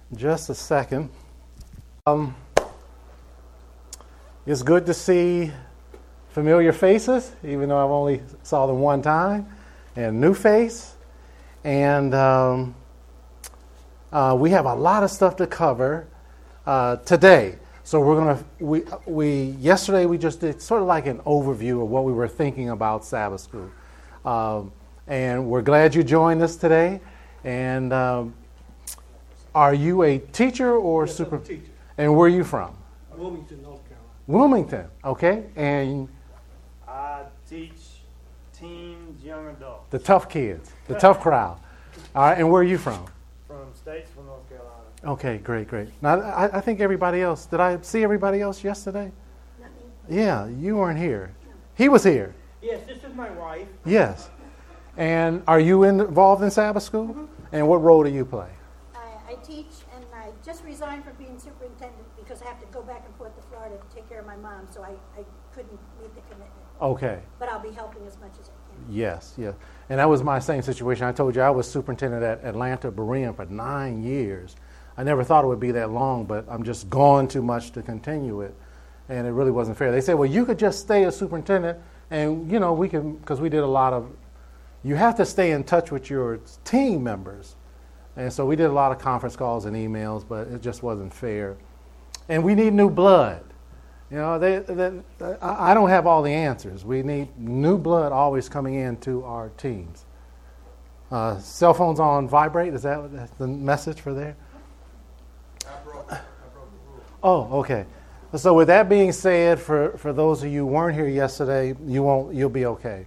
just a second. It's good to see familiar faces, even though I've only saw them one time, and new face. And we have a lot of stuff to cover today. So yesterday we just did sort of like an overview of what we were thinking about Sabbath School. And we're glad you joined us today. And are you a teacher or Yes, I'm a teacher. And where are you from? Wilmington, North Carolina. Wilmington, okay. And I teach teens, young adults. the tough kids, the tough crowd. All right, and where are you from? From Statesville, North Carolina. Okay, great. Now, I think everybody else, did I see everybody else yesterday? Yeah, you weren't here. He was here. Yes, this is my wife. Yes. And are you involved in Sabbath School? Mm-hmm. And what role do you play? I teach, and I just resigned from being superintendent because I have to go back and forth to Florida to take care of my mom, so I couldn't meet the commitment. Okay. But I'll be helping as much as I can. Yes. And that was my same situation. I told you I was superintendent at Atlanta Berean for 9 years. I never thought it would be that long, but I'm just gone too much to continue it. And it really wasn't fair. They said, well, you could just stay a superintendent, and, we can, because we did a lot of, you have to stay in touch with your team members. And so we did a lot of conference calls and emails, but it just wasn't fair. And we need new blood. I don't have all the answers. We need new blood always coming into our teams. Cell phones on vibrate, is that the message for there? I broke the rule. Oh, okay. So with that being said, for those of you who weren't here yesterday, you'll be okay.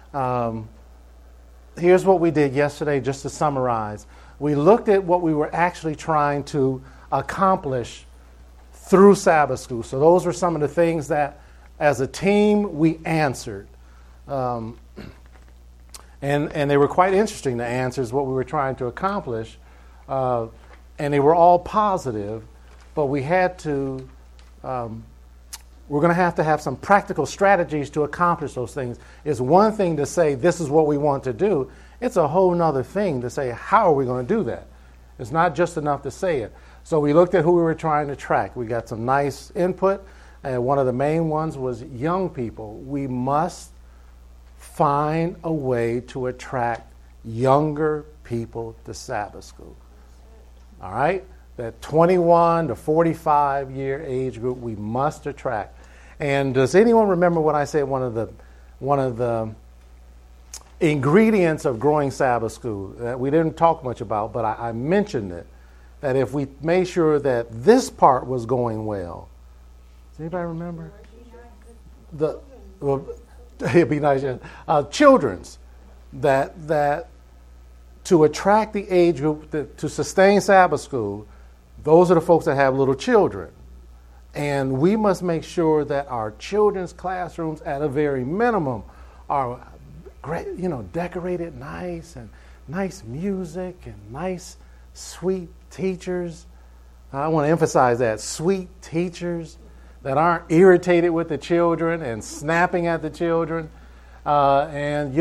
Here's what we did yesterday, just to summarize. We looked at what we were actually trying to accomplish through Sabbath School. So those were some of the things that, as a team, we answered. And they were quite interesting, the answers, what we were trying to accomplish. And they were all positive, but we had to, we're going to have some practical strategies to accomplish those things. It's one thing to say, this is what we want to do. It's a whole nother thing to say, how are we going to do that? It's not just enough to say it. So we looked at who we were trying to track. We got some nice input, and one of the main ones was young people. We must find a way to attract younger people to Sabbath School. All right? That 21 to 45 year age group we must attract. And does anyone remember what I said one of the ingredients of growing Sabbath School that we didn't talk much about, but I mentioned it, that if we made sure that this part was going well. Does anybody remember? It'd be nice. Children's, that to attract the age group, to sustain Sabbath School, those are the folks that have little children. And we must make sure that our children's classrooms, at a very minimum, are great, decorated nice, and nice music, and nice, sweet teachers. I want to emphasize that, sweet teachers that aren't irritated with the children and snapping at the children. Our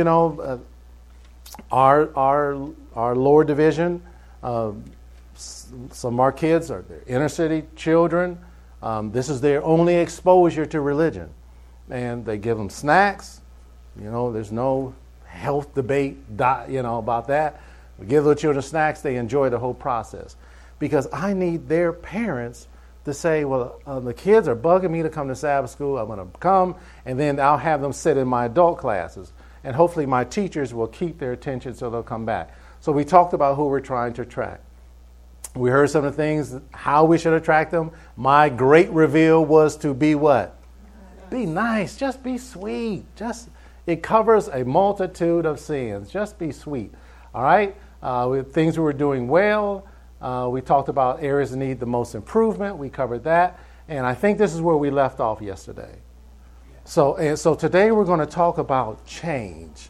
lower division, some of our kids are inner city children. This is their only exposure to religion. And they give them snacks. There's no health debate, about that. We give little children snacks. They enjoy the whole process. Because I need their parents to say, well, the kids are bugging me to come to Sabbath School. I'm going to come, and then I'll have them sit in my adult classes. And hopefully my teachers will keep their attention so they'll come back. So we talked about who we're trying to attract. We heard some of the things, how we should attract them. My great reveal was to be what? Be nice. Just be sweet. It covers a multitude of sins. Just be sweet. All right? With things we were doing well. We talked about areas that need the most improvement. We covered that. And I think this is where we left off yesterday. So today we're going to talk about change.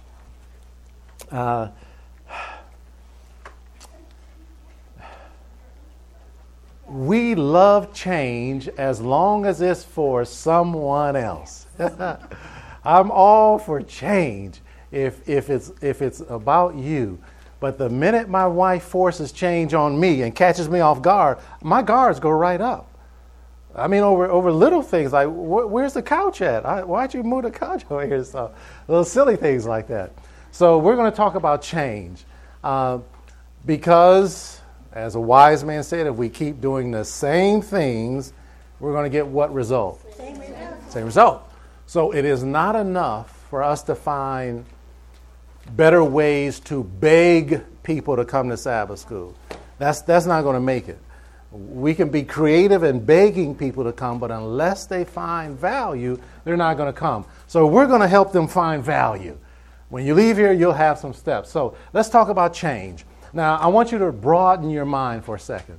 We love change as long as it's for someone else. I'm all for change if it's about you. But the minute my wife forces change on me and catches me off guard, my guards go right up. I mean, over little things like, where's the couch at? Why'd you move the couch over here? So little silly things like that. So we're going to talk about change. Because, as a wise man said, if we keep doing the same things, we're going to get what result? Same result. So it is not enough for us to find better ways to beg people to come to Sabbath school. That's not going to make it. We can be creative in begging people to come, but unless they find value, they're not going to come. So we're going to help them find value. When you leave here, you'll have some steps. So let's talk about change. Now, I want you to broaden your mind for a second.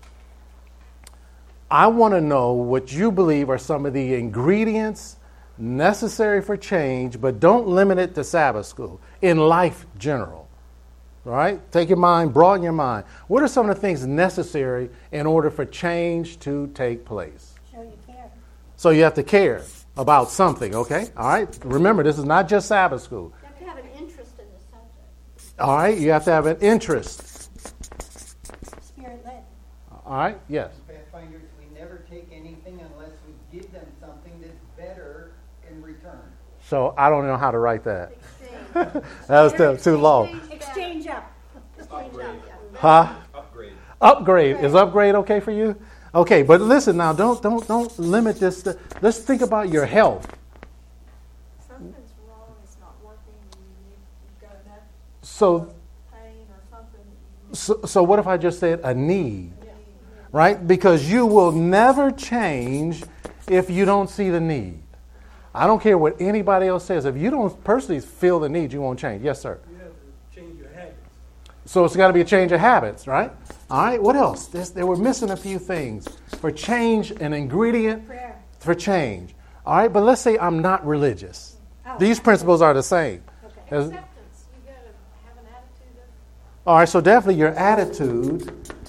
I want to know what you believe are some of the ingredients necessary for change, but don't limit it to Sabbath school, in life general. All right? Take your mind, broaden your mind. What are some of the things necessary in order for change to take place? Show you care. So you have to care about something, okay? All right? Remember, this is not just Sabbath school. You have to have an interest in the subject. All right? You have to have an interest. Spirit-led. All right? Yes. Pathfinders, we never take anything unless we give them something that's better in return. So I don't know how to write that. That was too long. Exchange up. Exchange up, yeah. Huh? Upgrade. Upgrade. Is upgrade okay for you? Okay, but listen now, don't limit this to, let's think about your health. Something's wrong, it's not working, you've got enough So pain or something. so what if I just said a need? Right? Because you will never change if you don't see the need. I don't care what anybody else says. If you don't personally feel the need, you won't change. Yes, sir. You have to change your habits. So it's got to be a change of habits, right? All right, what else? They were missing a few things. For change, an ingredient Prayer. for change. All right, but let's say I'm not religious. Oh. These principles are the same. Okay. As- Acceptance, you got to have an attitude of all right, so definitely your attitude.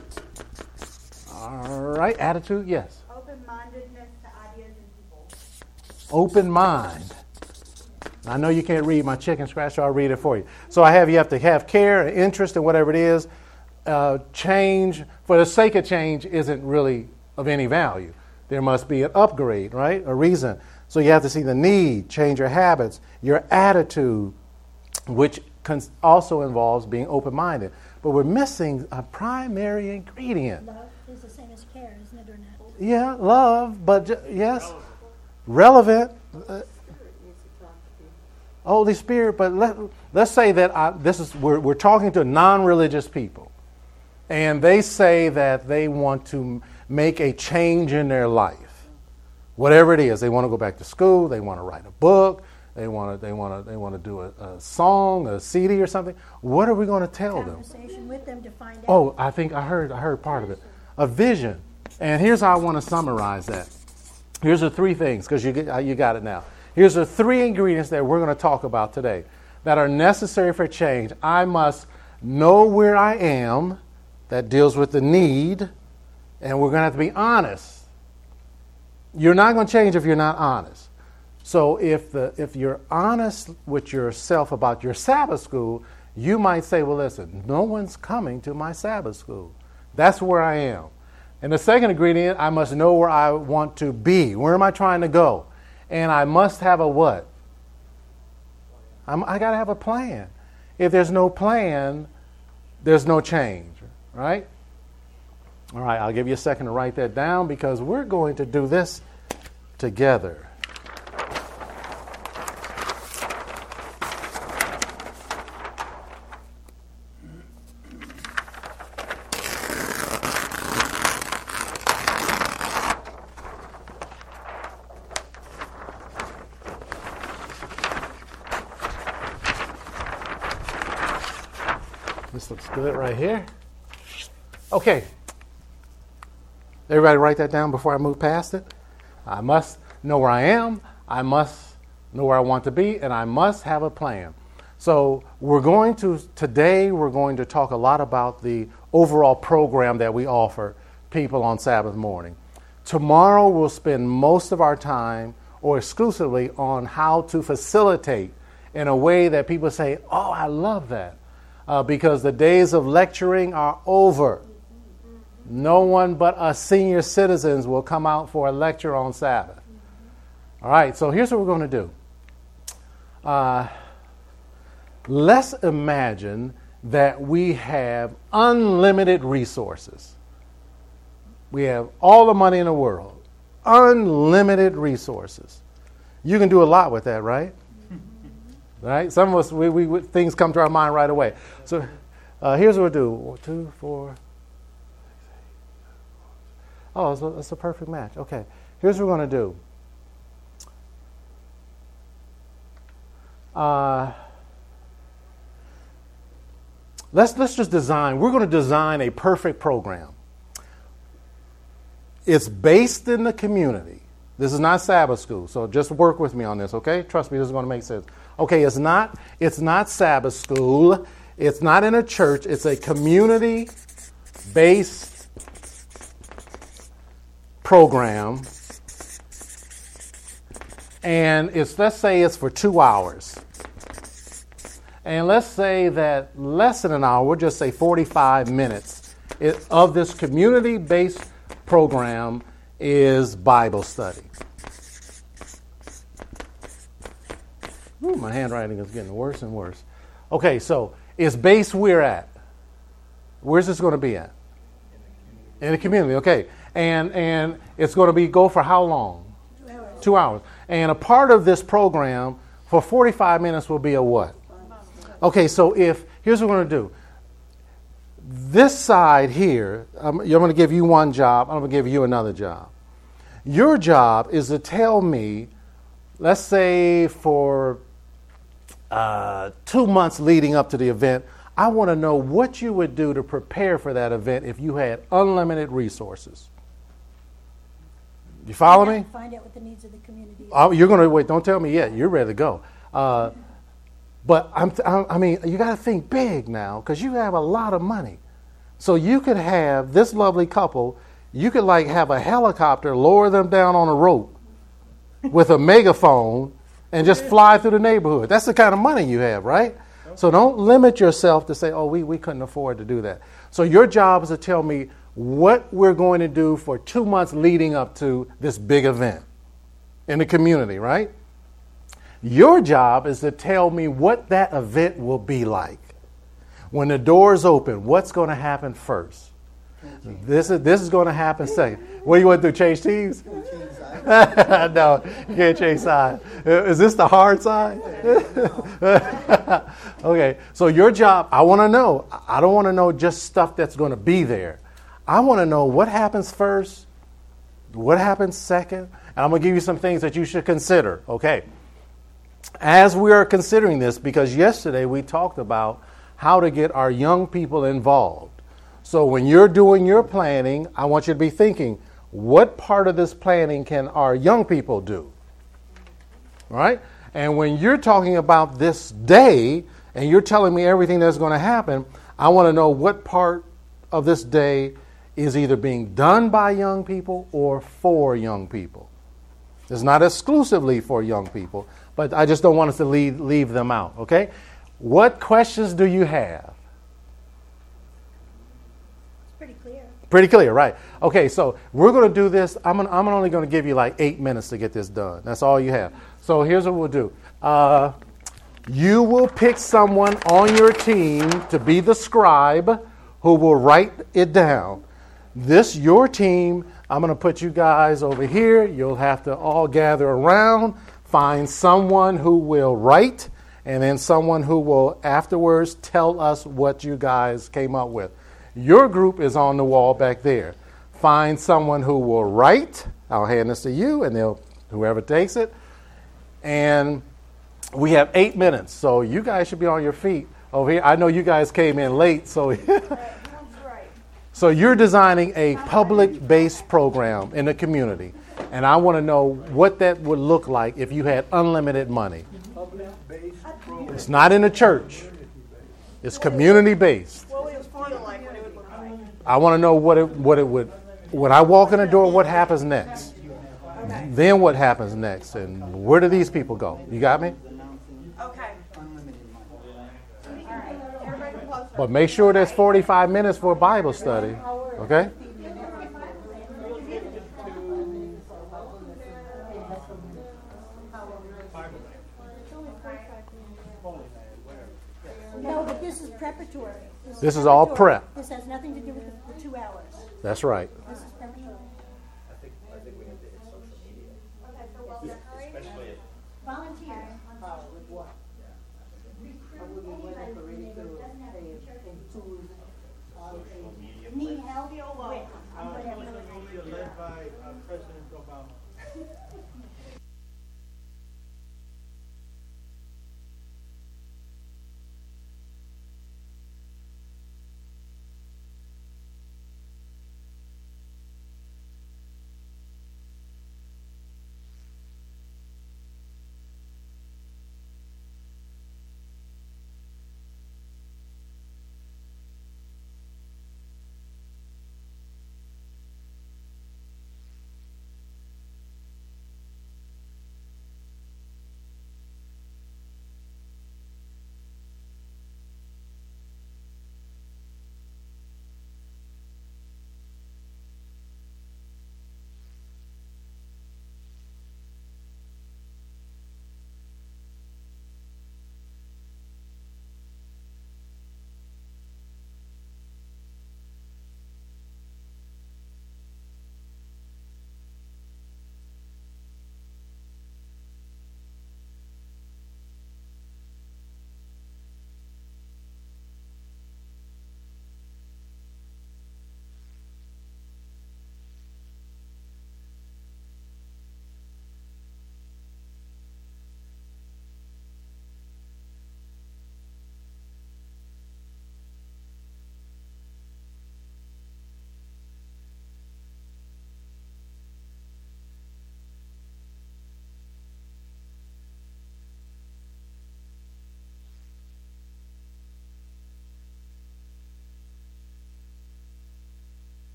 All right, attitude, yes. Open-mindedness to ideas and people. Open mind. I know you can't read my chicken scratch, so I'll read it for you. So you have to have care and interest in whatever it is. Change, for the sake of change, isn't really of any value. There must be an upgrade, right? A reason. So you have to see the need, change your habits, your attitude, which also involves being open-minded. But we're missing a primary ingredient. Love is the same as care, isn't it, or not? Yeah, love, but yes, relevant. Holy Spirit, but let's say that we're talking to non-religious people, and they say that they want to make a change in their life, whatever it is. They want to go back to school. They want to write a book. They want to do a song, a CD, or something. What are we going to tell them? Conversation with them to find out. Oh, I think I heard part of it. A vision. And here's how I want to summarize that. Here's the three things, because you got it now. Here's the three ingredients that we're going to talk about today that are necessary for change. I must know where I am. That deals with the need. And we're going to have to be honest. You're not going to change if you're not honest. So if you're honest with yourself about your Sabbath school, you might say, well, listen, no one's coming to my Sabbath school. That's where I am. And the second ingredient, I must know where I want to be. Where am I trying to go? And I must have a what? I got to have a plan. If there's no plan, there's no change, right? All right, I'll give you a second to write that down because we're going to do this together. This looks good right here. Okay. Everybody write that down before I move past it. I must know where I am. I must know where I want to be. And I must have a plan. So today we're going to talk a lot about the overall program that we offer people on Sabbath morning. Tomorrow we'll spend most of our time or exclusively on how to facilitate in a way that people say, oh, I love that. because the days of lecturing are over. No one but us senior citizens will come out for a lecture on Sabbath. All right, so here's what we're going to do. Let's imagine that we have unlimited resources. We have all the money in the world, unlimited resources. You can do a lot with that, right? Right? Some of us, we things come to our mind right away. So here's what we'll do. 1, 2, 4. Oh, it's a perfect match. Okay, here's what we're going to do. Let's just design. We're going to design a perfect program. It's based in the community. This is not Sabbath school, so just work with me on this, okay? Trust me, this is going to make sense. Okay, it's not Sabbath school. It's not in a church. It's a community-based program. And let's say it's for 2 hours. And let's say that less than an hour, we'll just say 45 minutes of this community-based program is Bible study. Ooh, my handwriting is getting worse and worse. Okay, so it's based where at? Where's this going to be at? In the community, okay. And it's going to go for how long? 2 hours. 2 hours. And a part of this program for 45 minutes will be a what? Okay, so here's what we're going to do. This side here, I'm going to give you one job. I'm going to give you another job. Your job is to tell me, let's say for 2 months leading up to the event, I want to know what you would do to prepare for that event if you had unlimited resources. You follow me? Find out what the needs of the community are. Oh, you're going to wait. Don't tell me yet. You're ready to go. But I mean, you got to think big now because you have a lot of money. So you could have this lovely couple. You could have a helicopter lower them down on a rope with a megaphone and just fly through the neighborhood. That's the kind of money you have, right? So don't limit yourself to say, oh, we couldn't afford to do that. So your job is to tell me what we're going to do for 2 months leading up to this big event in the community, right? Your job is to tell me what that event will be like. When the doors open, what's going to happen first? This is going to happen second. What do you want to do, change teams? No, you can't change sides. Is this the hard side? Okay, so your job, I want to know. I don't want to know just stuff that's going to be there. I want to know what happens first, what happens second, and I'm going to give you some things that you should consider, okay? As we are considering this, because yesterday we talked about how to get our young people involved. So when you're doing your planning, I want you to be thinking, what part of this planning can our young people do? All right? And when you're talking about this day and you're telling me everything that's going to happen, I want to know what part of this day is either being done by young people or for young people. It's not exclusively for young people, but I just don't want us to leave them out, okay? What questions do you have? It's pretty clear. Pretty clear, right. Okay, so we're going to do this. I'm only going to give you 8 minutes to get this done. That's all you have. So here's what we'll do. You will pick someone on your team to be the scribe who will write it down. Your team, I'm going to put you guys over here. You'll have to all gather around, find someone who will write, and then someone who will afterwards tell us what you guys came up with. Your group is on the wall back there. Find someone who will write. I'll hand this to you, and whoever takes it. And we have 8 minutes, so you guys should be on your feet over here. I know you guys came in late, so so you're designing a public-based program in the community, and I want to know what that would look like if you had unlimited money. It's not in a church. It's community-based. What it would feel like, what it would look like. I want to know what it would. When I walk in the door, what happens next? Then what happens next, and where do these people go? You got me? Okay. Unlimited money. All right. Everybody can close But make sure there's 45 minutes for a Bible study. Okay? No, but this is preparatory. This is all preparatory. prep. This has nothing to do with the 2 hours. That's right. This is preparatory. Volunteer. Need help with whatever. Social media led by President Obama.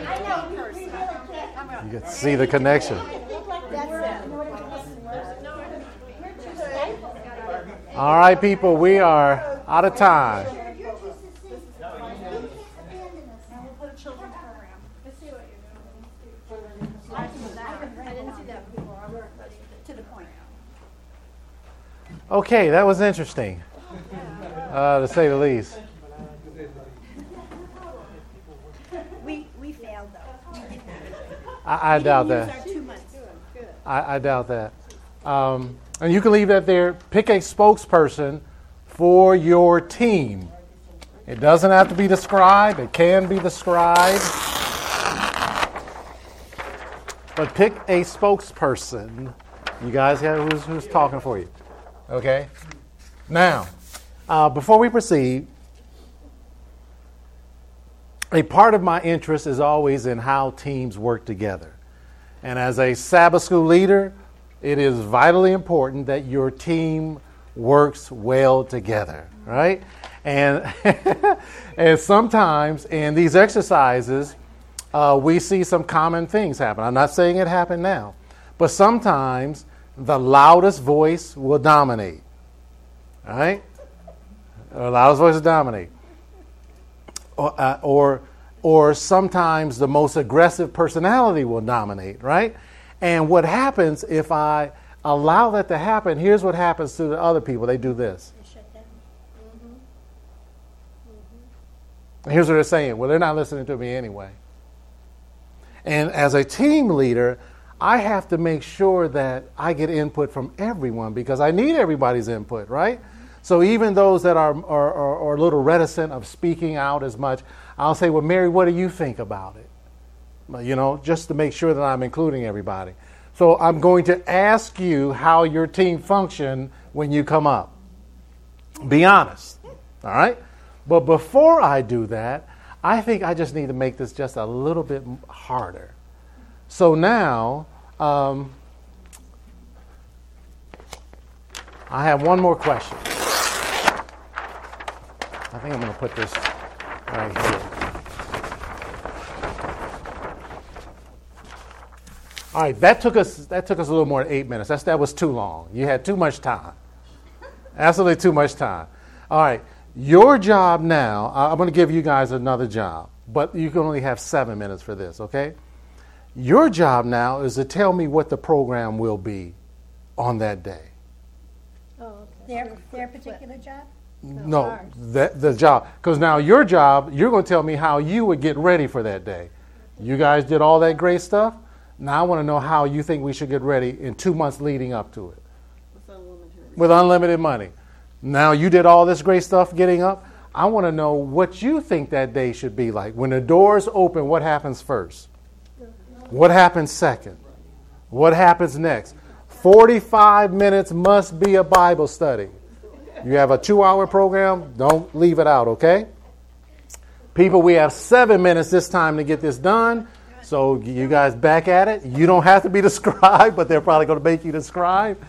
You can see the connection. All right, people, we are out of time. Okay, that was interesting, to say the least. We failed though. I doubt that. Our 2 months. I doubt that. And you can leave that there. Pick a spokesperson for your team. It doesn't have to be the scribe. It can be the scribe. But pick a spokesperson. You guys have who's talking for you. Okay? Now, before we proceed, a part of my interest is always in how teams work together. And as a Sabbath school leader, it is vitally important that your team works well together, right? And and sometimes in these exercises, we see some common things happen. I'm not saying it happened now, but sometimes the loudest voice will dominate, all right? The loudest voice will dominate. Or sometimes the most aggressive personality will dominate, right? And what happens if I allow that to happen, here's what happens to the other people. They do this. They shut down. And here's what they're saying. Well, they're not listening to me anyway. And as a team leader, I have to make sure that I get input from everyone because I need everybody's input, right? So even those that are a little reticent of speaking out as much, I'll say, well, Mary, what do you think about it? You know, just to make sure that I'm including everybody. So I'm going to ask you how your team function when you come up. Be honest, all right? But before I do that, I think I just need to make this just a little bit harder. So now, I have one more question. I think I'm going to put this right here. All right, that took us a little more than 8 minutes. That was too long. You had too much time. Absolutely too much time. All right, your job now, I'm going to give you guys another job, but you can only have 7 minutes for this, okay? Your job now is to tell me what the program will be on that day. Oh, their particular job? No, the job. Because now your job, you're going to tell me how you would get ready for that day. You guys did all that great stuff. Now I want to know how you think we should get ready in 2 months leading up to it. With unlimited money. Now you did all this great stuff getting up. I want to know what you think that day should be like. When the doors open, what happens first? What happens second? What happens next? 45 minutes must be a Bible study. You have a 2-hour program, don't leave it out, okay? People, we have 7 minutes this time to get this done. So you guys back at it. You don't have to be the scribe, but they're probably going to make you the scribe.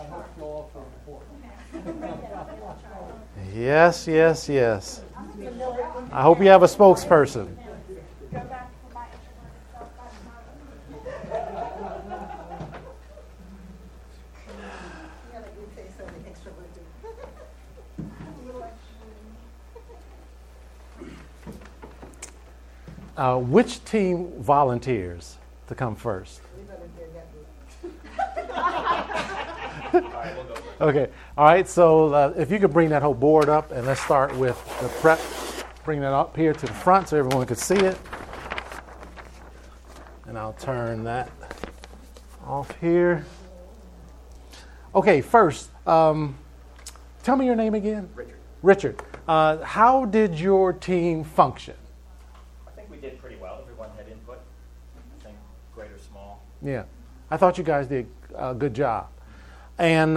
I hope you'll also report. Yes, yes, yes. I hope you have a spokesperson. Go back to my introverted self, that's Yeah, like you say, so the extroverted. Which team volunteers to come first? We volunteer that group. Okay. All right. So if you could bring that whole board up, and let's start with the prep. Bring that up here to the front so everyone could see it. And I'll turn that off here. Okay. First, tell me your name again. Richard. Richard. How did your team function? I think we did pretty well. Everyone had input. I think great or small. Yeah. I thought you guys did a good job. And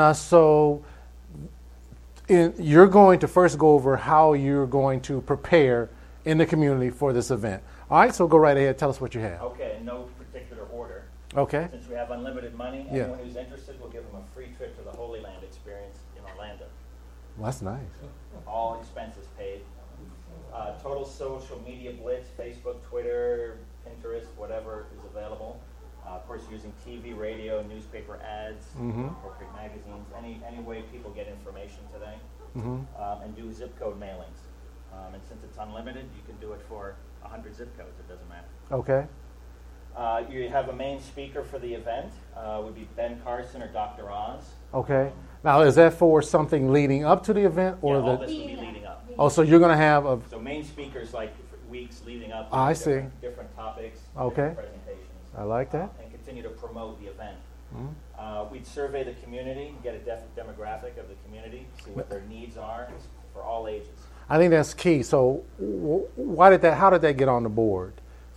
you're going to first go over how you're going to prepare in the community for this event. All right, so go right ahead. Tell us what you have. Okay, in no particular order. Okay. Since we have unlimited money, Yeah. anyone who's interested, we'll give them a free trip to the Holy Land experience in Orlando. Well, that's nice. All expenses paid. Total social media blitz, Facebook, Twitter, Pinterest, whatever is available. Of course, using TV, radio, newspaper ads, appropriate magazines, any way people get information today, and do zip code mailings. And since it's unlimited, you can do it for 100 zip codes. It doesn't matter. Okay. You have a main speaker for the event. Would be Ben Carson or Dr. Oz. Okay. Now, is that for something leading up to the event, or Yeah, all the? this will be leading up. Oh, so you're going to have a. So main speakers like for weeks leading up. I see. Different topics. Okay. Different presentations. I like that. And continue to promote the event. We'd survey the community, get a demographic of the community, see what their needs are for all ages. I think that's key. So, why did that? How did that get on the board?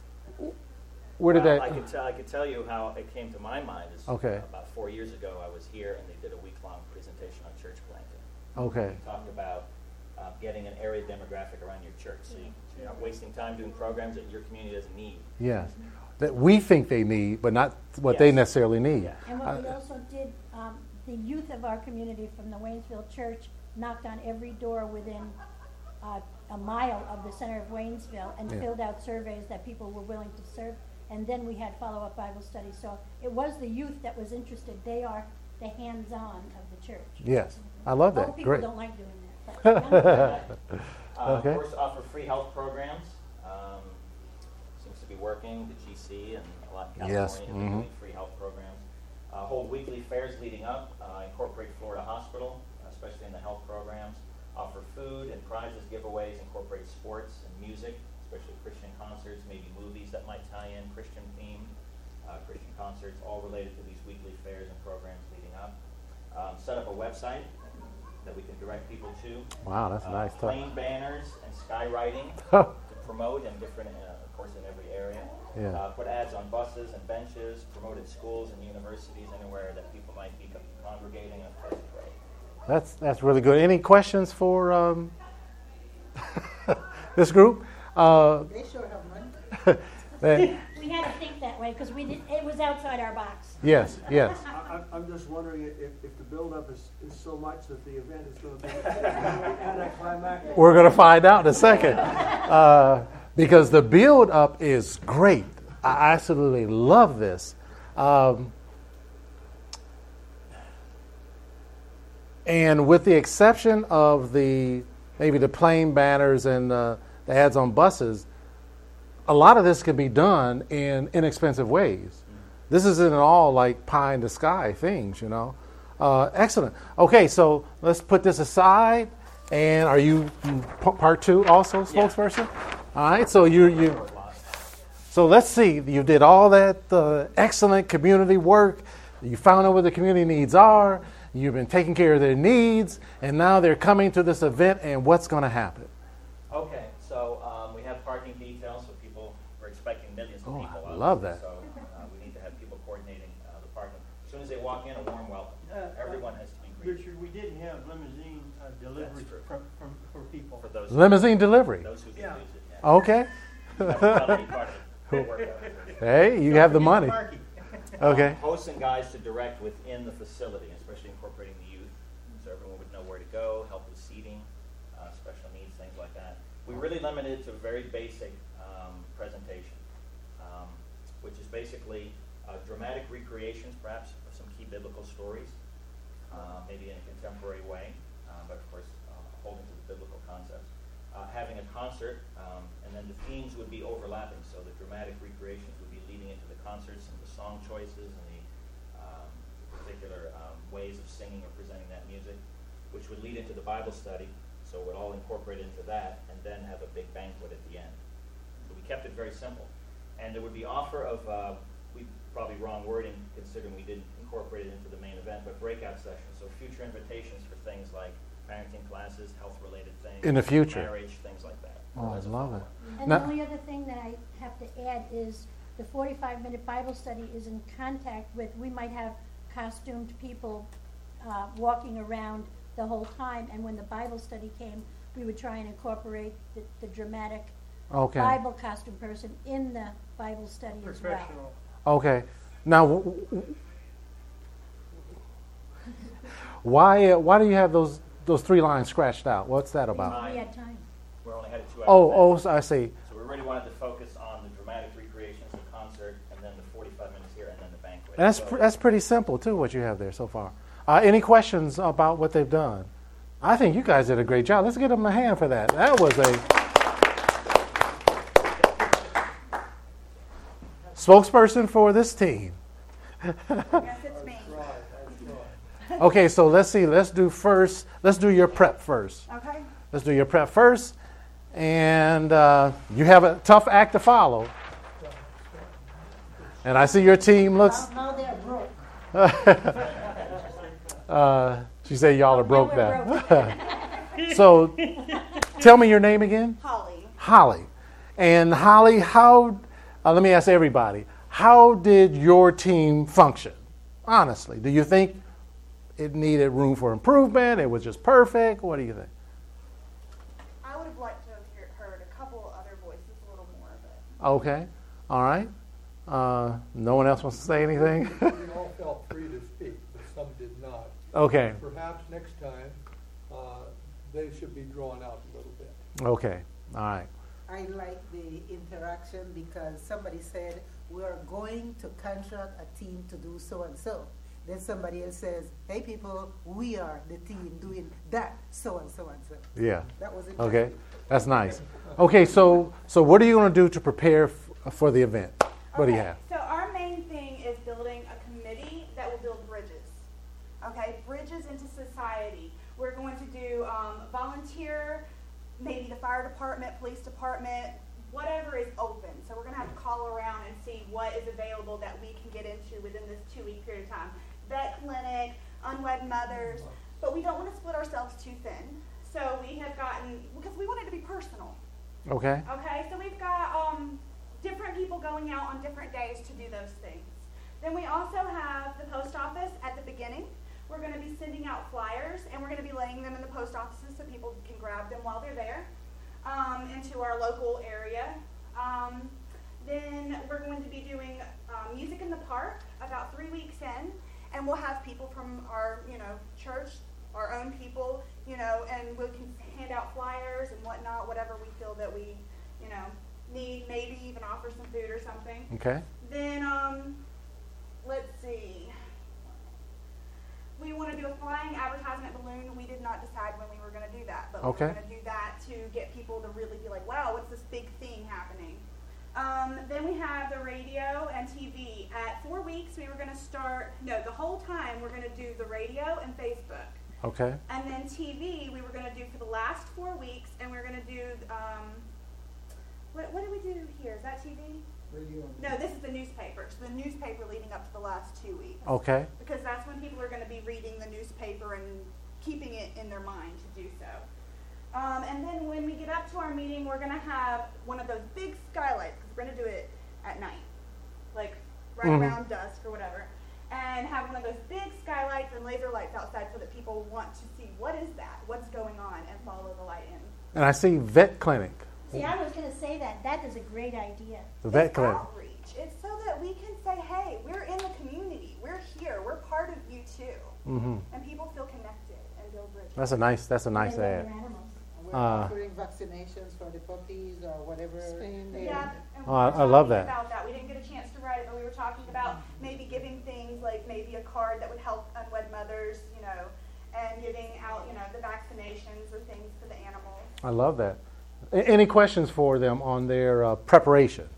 Where did Well, that? I could tell you how it came to my mind. Is Okay. About 4 years ago, I was here and they did a week-long presentation on church planting. Okay. We talked about getting an area demographic around your church, so you're not wasting time doing programs that your community doesn't need. Yes. That we think they need, but not what they Yes. necessarily need. Yeah. And what we also did, the youth of our community from the Waynesville Church knocked on every door within a mile of the center of Waynesville and Yeah. filled out surveys that people were willing to serve. And then we had follow-up Bible studies. So it was the youth that was interested. They are the hands-on of the church. Yes. I love Old that. people Great. don't like doing that. But young people- Okay. Of course, offer free health programs. Seems to be working. The GC and a lot in California Yes. have been doing free health programs. Hold weekly fairs leading up. Incorporate Florida Hospital, especially in the health programs. Offer food and prizes, giveaways. Incorporate sports and music, especially Christian concerts, maybe movies that might tie in, Christian themed, Christian concerts, all related to these weekly fairs and programs leading up. Set up a website that we can direct people to. Wow, that's nice stuff. Plain banners and skywriting to promote in different, of course, in every area. Yeah. Put ads on buses and benches, promote at schools and universities, anywhere that people might be congregating, and of course pray. That's really good. Any questions for this group? They sure have money. We had to think that way because it was outside our box. Yes, yes. I'm just wondering if the buildup is so much that the event is going to be anticlimactic. We're going to find out in a second. Because the build up is great. I absolutely love this. And with the exception of maybe the plain banners and the ads on buses, a lot of this can be done in inexpensive ways. This isn't all like pie in the sky things, you know. Excellent. Okay, so let's put this aside. And are you part two also, spokesperson? All right, so so let's see. You did all that excellent community work. You found out what the community needs are. You've been taking care of their needs, and now they're coming to this event. And what's going to happen? Okay, so we have parking details, so we're expecting millions of people. I love that. So we need to have people coordinating the parking. As soon as they walk in, a warm welcome. Everyone has to be greeted. Richard, we did have limousine delivery That's for people. For those Limousine delivery. those who can Yeah. use it. Yeah. Okay. That would be part of it. We'll work out. Hey, you have the money. Parking. Okay. Hosts and guides to direct within the facility, especially incorporating We really limited it to a very basic presentation, which is basically dramatic recreations, perhaps, of some key biblical stories, maybe in a contemporary way, but of course holding to the biblical concepts. Having a concert, and then the themes would be overlapping, so the dramatic recreations would be leading into the concerts and the song choices and the particular ways of singing or presenting that music, which would lead into the Bible study, so it would all incorporate into that, and then have a big banquet at the end. So we kept it very simple. And there would be offer of, probably wrong wording considering we didn't incorporate it into the main event, but breakout sessions, so future invitations for things like parenting classes, health-related things. In the future. Marriage, things like that. Oh, I love it. And Now- the only other thing that I have to add is the 45-minute Bible study is in contact with, we might have costumed people walking around the whole time, and when the Bible study came, we would try and incorporate the dramatic Okay. Bible costume person in the Bible study as well. Professional. Okay. Now, why do you have those 3 lines scratched out? What's that about? We had time. We only had a 2-hour Oh, event. so I see. So we really wanted to focus on the dramatic recreations, the concert, and then the 45 minutes here, and then the banquet. That's pretty simple too. What you have there so far. Any questions about what they've done? I think you guys did a great job. Let's give them a hand for that. That was a spokesperson for this team. Yes, it's me. Okay, so let's see. Let's do your prep first. Okay. Let's do your prep first. And you have a tough act to follow. And I see your team looks. Now they're broke. She said y'all are broke we're now. So tell me your name again. Holly. Holly. And Holly, how, let me ask everybody, how did your team function? Honestly, do you think it needed room for improvement? It was just perfect? What do you think? I would have liked to have heard a couple other voices a little more, but Okay. All right. No one else wants to say anything? We all felt free to speak, but some did not. Okay. Perhaps next time, they should be drawn out a little bit. Okay. All right. I like the interaction because somebody said, we are going to contract a team to do so and so. Then somebody else says, hey people, we are the team doing that, so and so and so. Yeah. That was it. Okay. That's nice. Okay, so what are you going to do to prepare for the event? What do you have? So our main thing is building a committee that will build bridges. Okay, bridges into society. We're going to do volunteer, maybe the fire department, police department, whatever is open. So we're going to have to call around and see what is available that we can get into within this 2-week period of time. Vet clinic, unwed mothers, but we don't want to split ourselves too thin. So we have gotten, because we want it to be personal. Okay. Okay, so we've got different people going out on different days to do those things. Then we also have the post office at the beginning. We're going to be sending out flyers, and we're going to be laying them in the post offices so people can grab them while they're there into our local area. Then we're going to be doing music in the park about 3 weeks in, and we'll have people from our, church, our own people, and we can hand out flyers and whatnot, whatever we feel that we, need, maybe even offer some food or something. Okay. Then, let's see. We want to do a flying advertisement balloon. We did not decide when we were going to do that, but Okay. we're going to do that to get people to really be like, wow, what's this big thing happening? Then we have the radio and TV. At 4 weeks, we were going to start, the whole time we're going to do the radio and Facebook. Okay. And then TV, we were going to do for the last 4 weeks, and we're going to do, what did we do here? Is that TV? No, this is the newspaper. So the newspaper leading up to the last 2 weeks. Okay. Because that's when people are going to be reading the newspaper and keeping it in their mind to do so. And then when we get up to our meeting, we're going to have one of those big skylights, because we're going to do it at night, like right around dusk or whatever, and have one of those big skylights and laser lights outside so that people want to see what is that, what's going on, and follow the light in. And I see vet clinic. See, I was going to say that is a great idea. The vet It's clinic. outreach. It's so that we can say, hey, we're in the community. We're here. We're part of you too. Mm-hmm. And people feel connected and build bridges. That's a nice They love ad. their animals. We're offering vaccinations for the puppies or whatever. Yeah, and we Oh, were I love talking that. about that. We didn't get a chance to write it, but we were talking about maybe giving things like maybe a card that would help unwed mothers, and giving out, the vaccinations or things for the animals. I love that. Any questions for them on their preparation?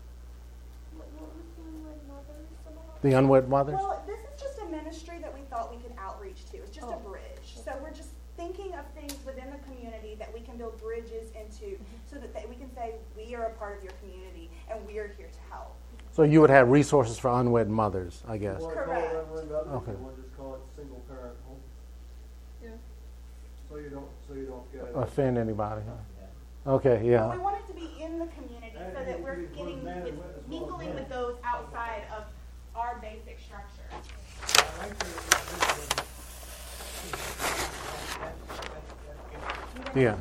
The unwed mothers? Well, this is just a ministry that we thought we could outreach to. It's just a bridge. So we're just thinking of things within the community that we can build bridges into so that we can say we are a part of your community and we are here to help. So you would have resources for unwed mothers, I guess. You want to call Correct. it unwed mothers, Okay. or you want to just call it single parent home? Yeah. So you don't get it. Offend anybody? Huh? Okay, yeah. Well, we want it to be in the community so that we're getting mingling with those outside of our basic structure. Yeah.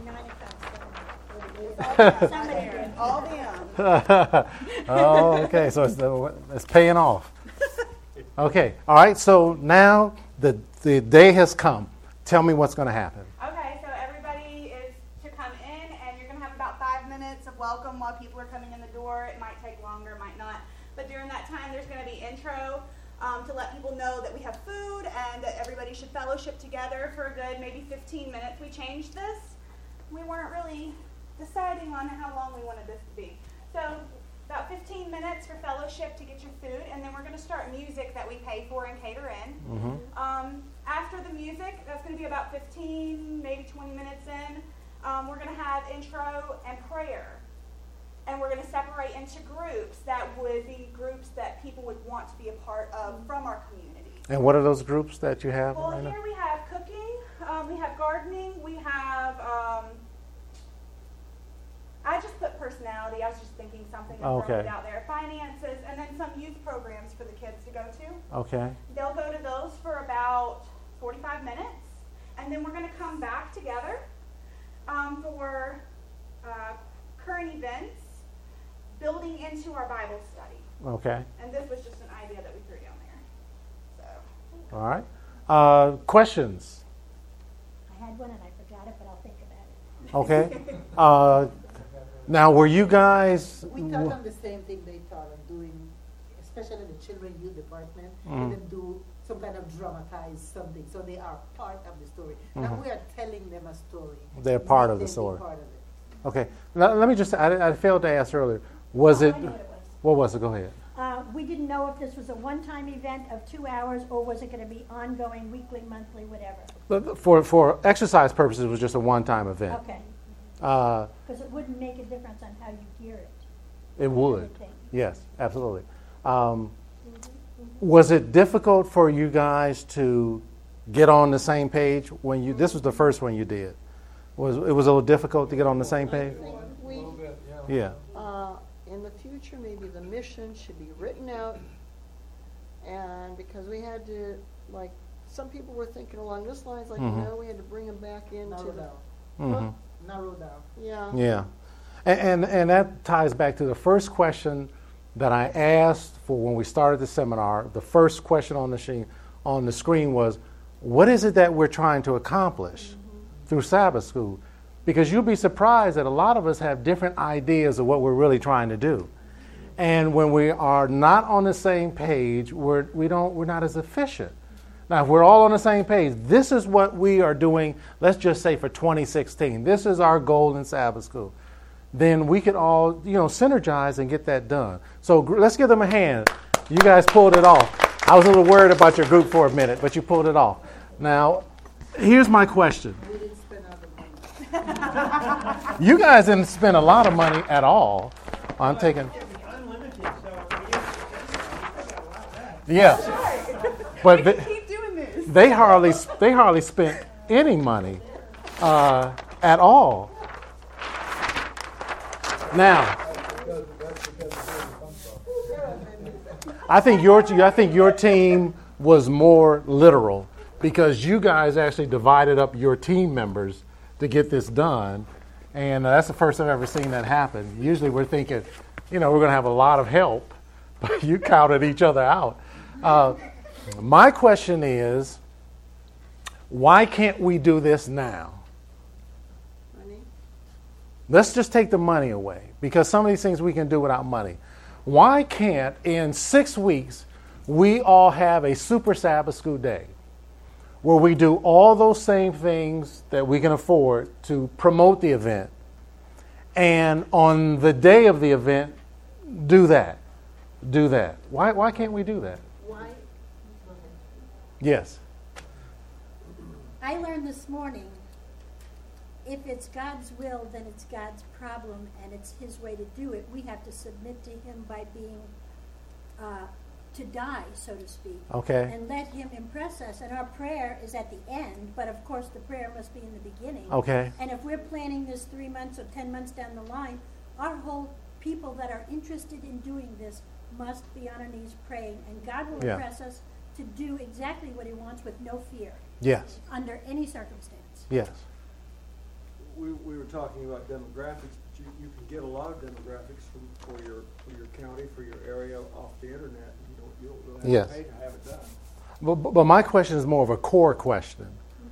Somebody did. All them. Oh, okay. So it's paying off. Okay. All right. So now the day has come. Tell me what's going to happen. Okay, so everybody is to come in, and you're going to have about 5 minutes of welcome while people are coming in the door. It might take longer, might not. But during that time, there's going to be intro to let people know that we have food and that everybody should fellowship together for a good maybe 15 minutes. We changed this. We weren't really deciding on how long we wanted this to be. So about 15 minutes for fellowship to get your food, and then we're going to start music that we pay for and cater in. Mm-hmm. After the music, that's going to be about 15, maybe 20 minutes in, we're going to have intro and prayer. And we're going to separate into groups that would be groups that people would want to be a part of from our community. And what are those groups that you have? Well, right now? here we have cooking, we have gardening, we have, I just put personality, I was just thinking something and throwing Okay. it out there. Finances, and then some youth programs for the kids to go to. Okay. They'll go to those for about 45 minutes, and then we're going to come back together for current events, building into our Bible study. Okay. And this was just an idea that we threw down there. So. All right. Questions? I had one and I forgot it, but I'll think about it. Okay. Now, were you guys? We taught them the same thing they taught them doing, especially the children youth department. Mhm. They do some kind of dramatized something, so they are part of the story. Now we are telling them a story. They're part Make of the them be story. part of it. Okay. Let me just. I failed to ask earlier. Was it? I know what it was. What was it? Go ahead. We didn't know if this was a one-time event of 2 hours, or was it going to be ongoing, weekly, monthly, whatever? For exercise purposes, it was just a one-time event. Okay. Uh, Because it wouldn't make a difference on how you gear it. it would. would think. Yes, absolutely. Was it difficult for you guys to get on the same page when you? This was the first one you did. Was it was a little difficult to get on the same page? A We, little bit, yeah. Yeah. in the future, maybe the mission should be written out, and because we had to, like, some people were thinking along this lines, like, Mhm. we had to bring them back into Narrow the, down. hmm Narrow down. yeah. Yeah. And that ties back to the first question that I asked for when we started the seminar. The first question on the screen was, what is it that we're trying to accomplish through Sabbath school? Because you'll be surprised that a lot of us have different ideas of what we're really trying to do. And when we are not on the same page, we're not as efficient. Now, if we're all on the same page, this is what we are doing, let's just say for 2016. This is our goal in Sabbath school. Then we could all, synergize and get that done. So let's give them a hand. You guys pulled it off. I was a little worried about your group for a minute, but you pulled it off. Now, here's my question. We didn't spend all the money. You guys didn't spend a lot of money at all on taking. Yeah, but Keep doing this. they hardly spent any money at all. Now, I think your team was more literal because you guys actually divided up your team members to get this done, and that's the first I've ever seen that happen. Usually we're thinking, we're going to have a lot of help, but you counted each other out. My question is, why can't we do this now? Money? let's just take the money away, because some of these things we can do without money. Why can't, in 6 weeks, we all have a super Sabbath school day where we do all those same things that we can afford to promote the event, and on the day of the event, do that. Why can't we do that? Why? Yes. I learned this morning, if it's God's will, then it's God's problem, and it's His way to do it. We have to submit to Him by being, to die, so to speak. Okay. And let Him impress us. And our prayer is at the end, but of course the prayer must be in the beginning. Okay. And if we're planning this 3 months or 10 months down the line, our whole people that are interested in doing this must be on our knees praying, and God will Yeah. impress us to do exactly what He wants with no fear, Yes. under any circumstance. Yes. We were talking about demographics, but you can get a lot of demographics for your county, for your area off the internet. You don't really have Yes. to pay to have it done. But my question is more of a core question.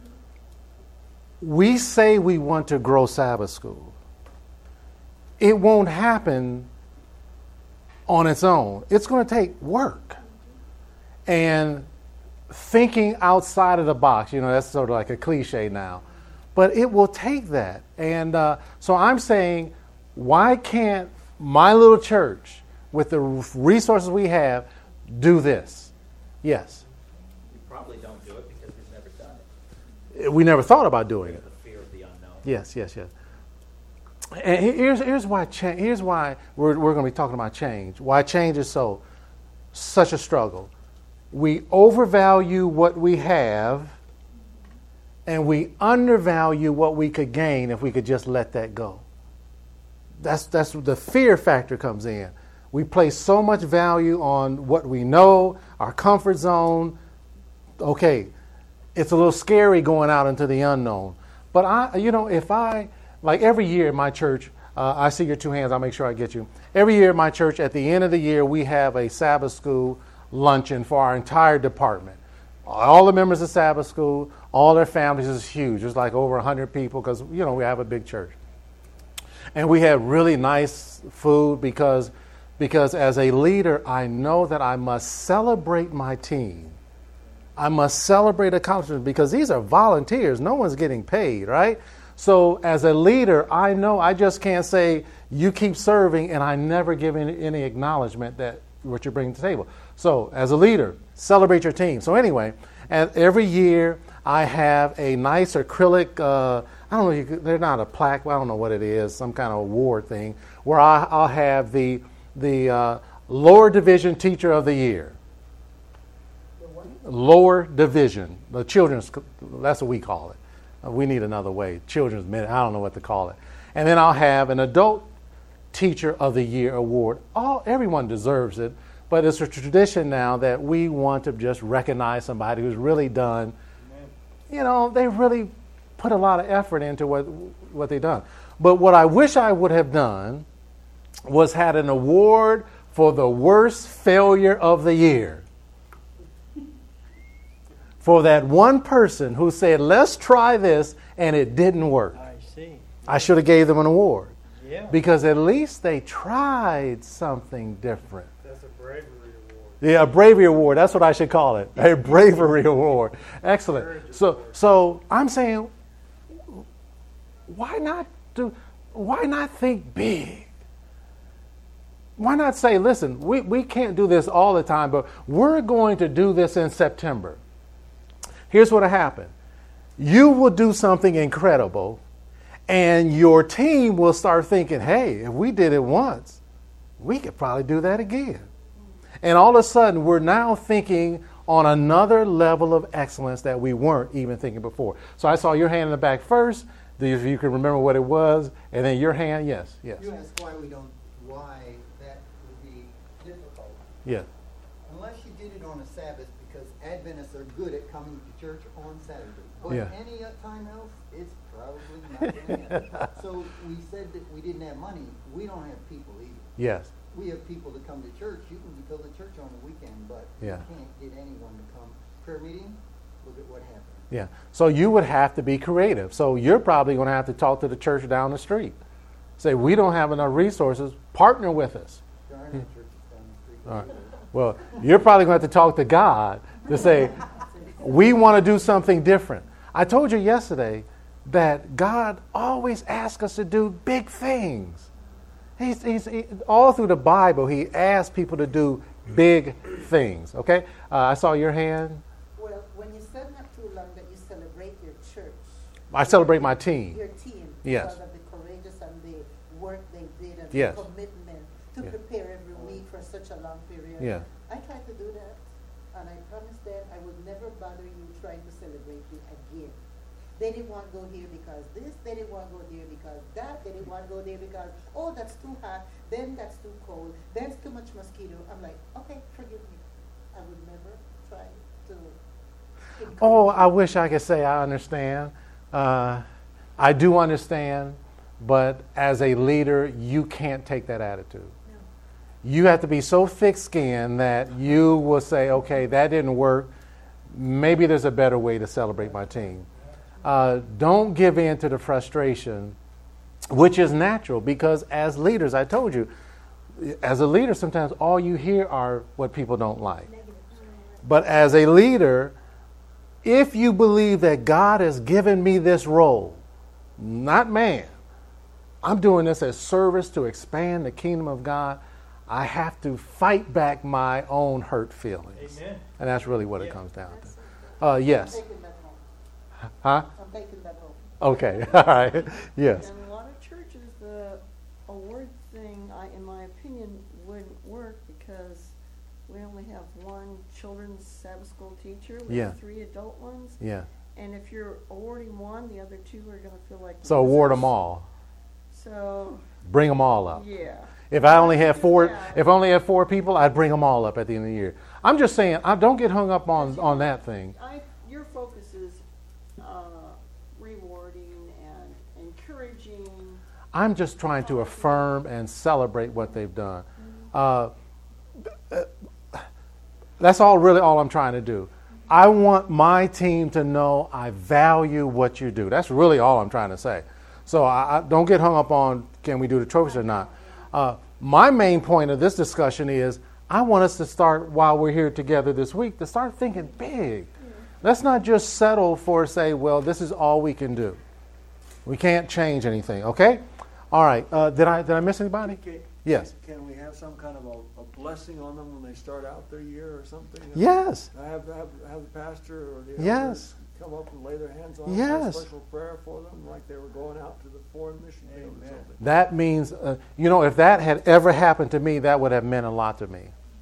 We say we want to grow Sabbath school. It won't happen on its own. It's going to take work. And thinking outside of the box, that's sort of like a cliche now. But it will take that. And so I'm saying, why can't my little church, with the resources we have, do this? Yes. We probably don't do it because we've never done it. We never thought about doing it. The fear of the unknown. Yes. And here's why we're going to be talking about change. Why change is such a struggle. We overvalue what we have, and we undervalue what we could gain if we could just let that go. That's the fear factor comes in. We place so much value on what we know, our comfort zone. Okay, it's a little scary going out into the unknown. But like every year in my church, I see your two hands, I'll make sure I get you. Every year in my church, at the end of the year, we have a Sabbath school luncheon for our entire department. All the members of Sabbath school, all their families is huge. It's like over 100 people because, we have a big church. And we have really nice food because as a leader, I know that I must celebrate my team. I must celebrate accomplishments because these are volunteers. No one's getting paid, right? So as a leader, I know I just can't say, you keep serving, and I never give any acknowledgement that what you're bringing to the table. So as a leader, celebrate your team. So anyway, every year I have a nice acrylic, I don't know, they're not a plaque, I don't know what it is, some kind of award thing, where I'll have the lower division teacher of the year. Lower division, the children's, that's what we call it. We need another way, children's minute, I don't know what to call it. And then I'll have an adult teacher of the year award. Everyone deserves it, but it's a tradition now that we want to just recognize somebody who's really done, they really put a lot of effort into what they've done. But what I wish I would have done was had an award for the worst failure of the year. For that one person who said, let's try this, and it didn't work. I see. I should have gave them an award. Yeah. Because at least they tried something different. That's a bravery award. Yeah, a bravery award. That's what I should call it. A bravery award. Excellent. So I'm saying, why not think big? Why not say, listen, we can't do this all the time, but we're going to do this in September. Here's what will happen. You will do something incredible, and your team will start thinking, hey, if we did it once, we could probably do that again. And all of a sudden, we're now thinking on another level of excellence that we weren't even thinking before. So I saw your hand in the back first, if you can remember what it was, and then your hand, yes. You ask why that would be difficult. Yeah. Unless you did it on a Sabbath, because Adventists are good at coming to church on Saturday. But Yeah. any time else, it's probably not going to happen. So we said that we didn't have money. We don't have people either. Yes. We have people to come to church. You can go to church on the weekend, but Yeah. you can't get anyone to come. Prayer meeting, look at what happened. Yeah. So you would have to be creative. So you're probably going to have to talk to the church down the street Say, we don't have enough resources. Partner with us. There are no churches down the street. All right. Well, you're probably going to have to talk to God to say, we want to do something different. I told you yesterday that God always asks us to do big things. All through the Bible, he asks people to do big things. Okay? I saw your hand. Well, when you said not too long that you celebrate your church. I celebrate my team. Your team. Yes. Because of the courageous and the work they did and Yes. the commitment to Yeah. prepare every week for such a long period. Yeah. I tried to do that, and I promised them I would never bother you trying to celebrate me again. They didn't want to go here because this, they didn't want to go there because that, they didn't want to go there because, oh, that's too hot, then that's too cold, then it's too much mosquito. I'm like, okay, forgive me. I would never try to encourage Oh, you. I wish I could say I understand. I do understand, but as a leader, you can't take that attitude. You have to be so thick-skinned that you will say, okay, that didn't work. Maybe there's a better way to celebrate my team. Don't give in to the frustration, which is natural, because as leaders, I told you, as a leader, sometimes all you hear are what people don't like. But as a leader, if you believe that God has given me this role, not man, I'm doing this as service to expand the kingdom of God, I have to fight back my own hurt feelings. Amen. And that's really what it comes down to. Yes. I'm taking that home. Huh? I'm taking that home. Okay. All right. Yes. In a lot of churches, the award thing, in my opinion, wouldn't work because we only have one children's Sabbath school teacher. We Yeah. have 3 adult ones. Yeah. And if you're awarding one, the other 2 are going to feel like So award losers. them all. So, Bring them all up. yeah. If I only had four, Yeah. if I only had 4 people, I'd bring them all up at the end of the year. I'm just saying, don't get hung up on that thing. Your focus is rewarding and encouraging. I'm just trying to affirm and celebrate what they've done. That's really all I'm trying to do. I want my team to know I value what you do. That's really all I'm trying to say. So I don't get hung up on can we do the trophies or not. My main point of this discussion is I want us to start, while we're here together this week, to start thinking big. Let's not just settle for, say, well, this is all we can do. We can't change anything, okay? All right. Did I miss anybody? Yes. Can we have some kind of a blessing on them when they start out their year or something? Yes. Have the pastor or the Yes. elders come up and lay their hands on them, Yes. a special prayer for them, like they were going out to the foreign mission field or something. That means, if that had ever happened to me, that would have meant a lot to me.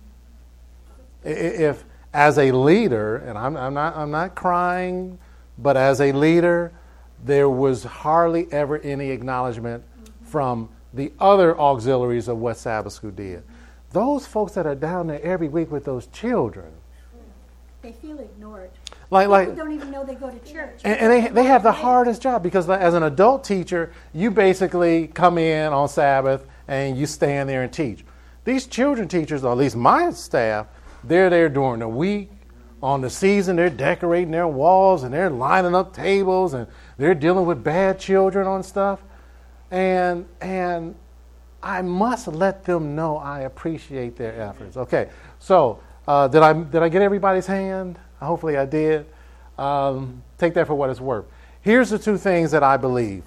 If, as a leader, and I'm not crying, but as a leader, there was hardly ever any acknowledgement from the other auxiliaries of what Sabbath School did. Those folks that are down there every week with those children, They feel ignored. like People don't even know they go to church. And they have the hardest job because as an adult teacher, you basically come in on Sabbath and you stand there and teach. These children teachers, or at least my staff, they're there during the week. On the season, they're decorating their walls and they're lining up tables and they're dealing with bad children on stuff. And I must let them know I appreciate their efforts. Okay, so did I get everybody's hand? Hopefully I did. Take that for what it's worth. Here's the 2 things that I believe.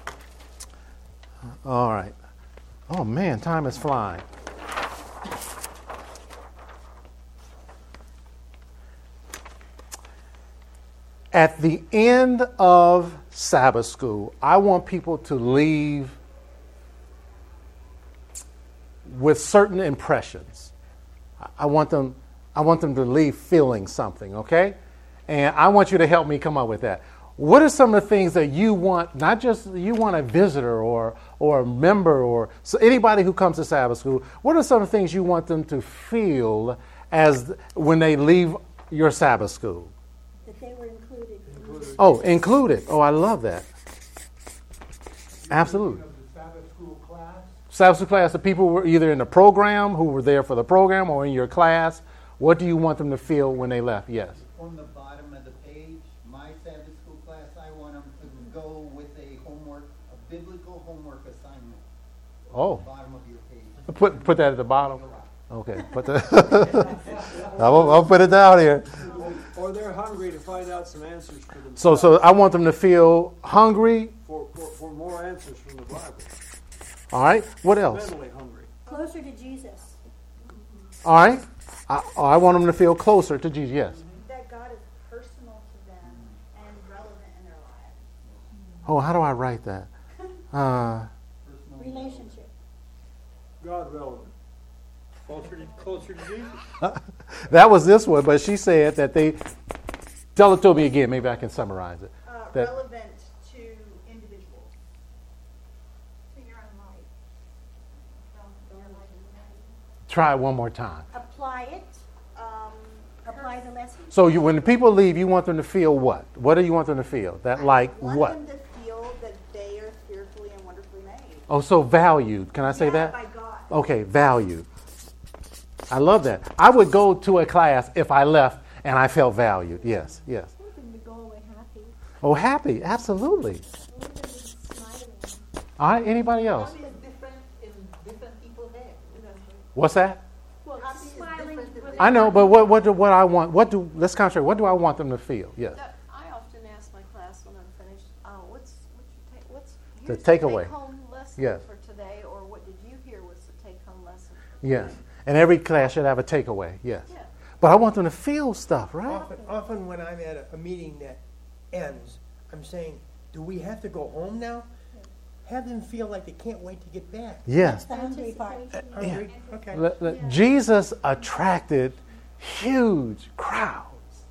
All right. Oh, man, time is flying. At the end of Sabbath school, I want people to leave with certain impressions. I want them to leave feeling something, okay? And I want you to help me come up with that. What are some of the things that you want, not just you want a visitor or a member or anybody who comes to Sabbath school, what are some of the things you want them to feel as when they leave your Sabbath school? That they were included. Oh, included. Oh, I love that. Absolutely. Sabbath school class. Sabbath school class, the people who were either in the program, who were there for the program, or in your class. What do you want them to feel when they left? Yes. On the bottom of the page, my Sabbath school class, I want them to go with a biblical homework assignment. Oh, bottom of your page. put that at the bottom. Okay, I'll put it down here. Or they're hungry to find out some answers for themselves. So I want them to feel hungry. For more answers from the Bible. All right. What else? Mentally hungry. Closer to Jesus. All right. I want them to feel closer to Jesus. Yes. That God is personal to them and relevant in their lives. Oh, how do I write that? Relationship. God relevant. Closer to Jesus. That was this one, but she said that they. Tell it to me again. Maybe I can summarize it. That- Relevant to individuals. To your own life. Try it one more time. Apply it. Apply the lesson. So when the people leave, you want them to feel what? What do you want them to feel? That like I want what? them to feel that they are fearfully and wonderfully made. Oh, so valued. Can I say Yeah, that? by God. Okay, valued. I love that. I would go to a class if I left and I felt valued. Yes, yes. I want them to go away happy. Oh, happy. Absolutely. I want them to be smiling. All right, anybody else? Happy is different in different people there. What's that? Well, Happy is smiling. different in I know, but what I want, let's concentrate. What do I want them to feel? Yes. I often ask my class when I'm finished, what's The your takeaway. take-home lesson Yes. for today, or what did you hear was the take-home lesson? Yes. And every class should have a takeaway. Yes. Yeah. But I want them to feel stuff, right? Often when I'm at a meeting that ends, I'm saying, do we have to go home now? Have them feel like they can't wait to get back. Yes. The hungry part. Hungry? Okay. Jesus attracted huge crowds.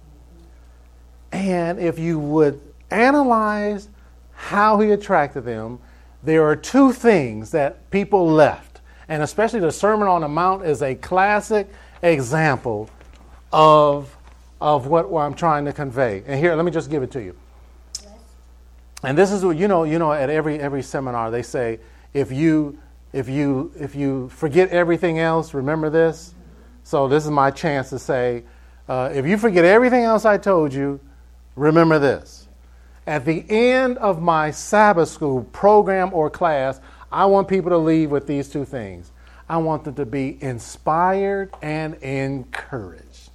And if you would analyze how he attracted them, there are two things that people left. And especially the Sermon on the Mount is a classic example of what I'm trying to convey. And here, let me just give it to you. And this is what you know at every seminar they say, if you forget everything else, remember this. So this is my chance to say, if you forget everything else I told you, remember this. At the end of my Sabbath school program or class, I want people to leave with these two things. I want them to be inspired and encouraged.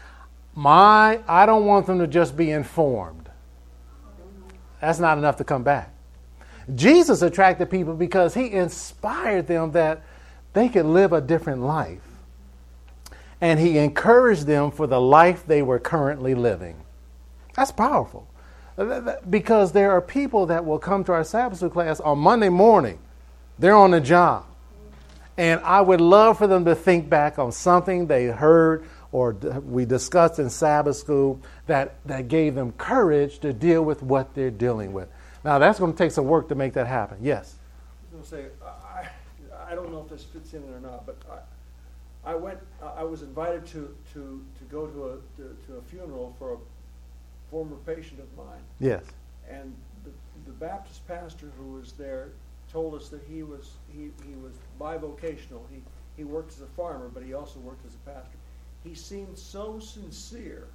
I don't want them to just be informed. That's not enough to come back. Jesus attracted people because he inspired them that they could live a different life. And he encouraged them for the life they were currently living. That's powerful. Because there are people that will come to our Sabbath school class on Monday morning. They're on the job. And I would love for them to think back on something they heard or we discussed in Sabbath school that gave them courage to deal with what they're dealing with. Now, that's going to take some work to make that happen. Yes? I was going to say, I don't know if this fits in or not, but I was invited to go to a funeral for a former patient of mine. Yes. And the Baptist pastor who was there told us that he was bivocational. He worked as a farmer, but he also worked as a pastor. He seemed so sincere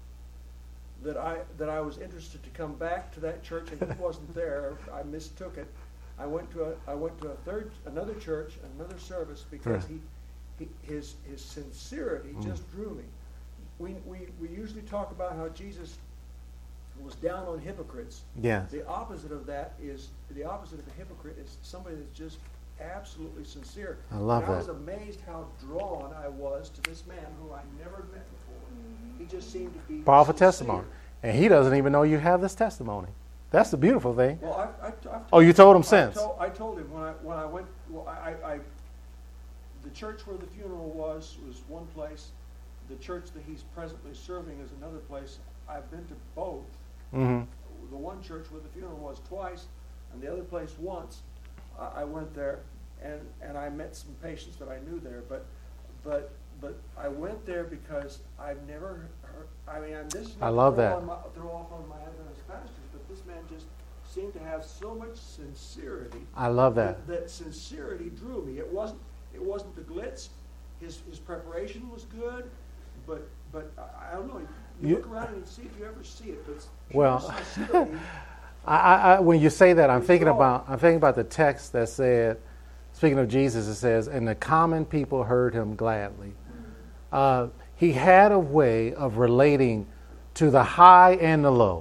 that I was interested to come back to that church, and he wasn't there. I mistook it. I went to another church, another service, because his sincerity just drew me. We usually talk about how Jesus was down on hypocrites. Yes. The opposite of a hypocrite is somebody that's just absolutely sincere. I love and that. I was amazed how drawn I was to this man who I never met before. He just seemed to be Powerful sincere. testimony. And he doesn't even know you have this testimony. That's the beautiful thing. Well, Oh, you told him since? I told him when I went. Well, the church where the funeral was one place. The church that he's presently serving is another place. I've been to both. Mm-hmm. The one church where the funeral was twice, and the other place once. I went there, and I met some patients that I knew there, but I went there because I've never heard. I mean, this is I love that. Throw off on my Adventist pastors, but this man just seemed to have so much sincerity. I love that. That sincerity drew me. It wasn't the glitz. His preparation was good, but I don't know. You look around and see if you ever see it. But Well, sincerity, I when you say that, I'm thinking about the text that said, speaking of Jesus, it says, and the common people heard him gladly. He had a way of relating to the high and the low.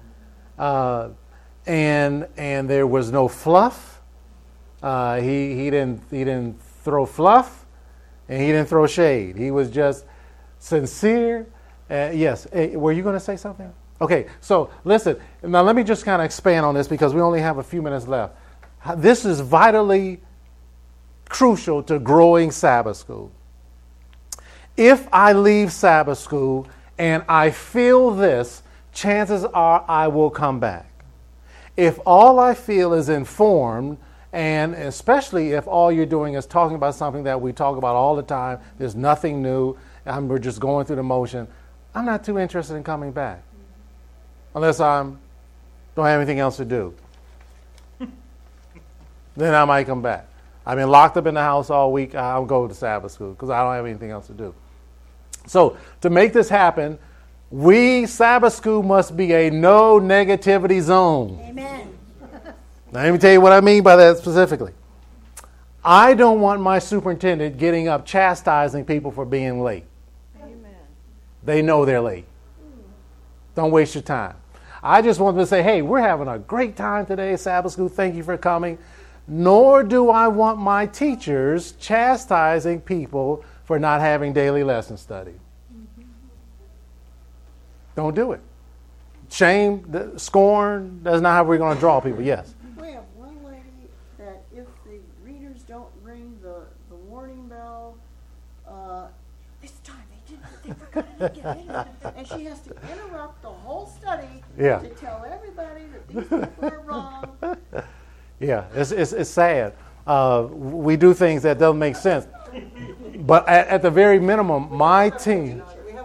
And there was no fluff. He didn't throw fluff, and he didn't throw shade. He was just sincere. Yes. Were you going to say something? Okay. So listen. Now let me just kind of expand on this because we only have a few minutes left. This is vitally crucial to growing Sabbath school. If I leave Sabbath school and I feel this, chances are I will come back. If all I feel is informed, and especially if all you're doing is talking about something that we talk about all the time, there's nothing new, and we're just going through the motion, I'm not too interested in coming back. Unless I don't have anything else to do. Then I might come back. I've been locked up in the house all week. I'll go to Sabbath school because I don't have anything else to do. So to make this happen, Sabbath school must be a no negativity zone. Amen. Now let me tell you what I mean by that specifically. I don't want my superintendent getting up chastising people for being late. Amen. They know they're late. Don't waste your time. I just want them to say, hey, we're having a great time today at Sabbath school. Thank you for coming. Nor do I want my teachers chastising people for not having daily lesson study. Don't do it. Shame, scorn, that's not how we're going to draw people. Yes. We have one lady that if the readers don't ring the warning bell, this time they forgot to get in. And she has to interrupt the whole study to tell everybody that these people are wrong. Yeah, it's sad. We do things that don't make sense. But at the very minimum, my team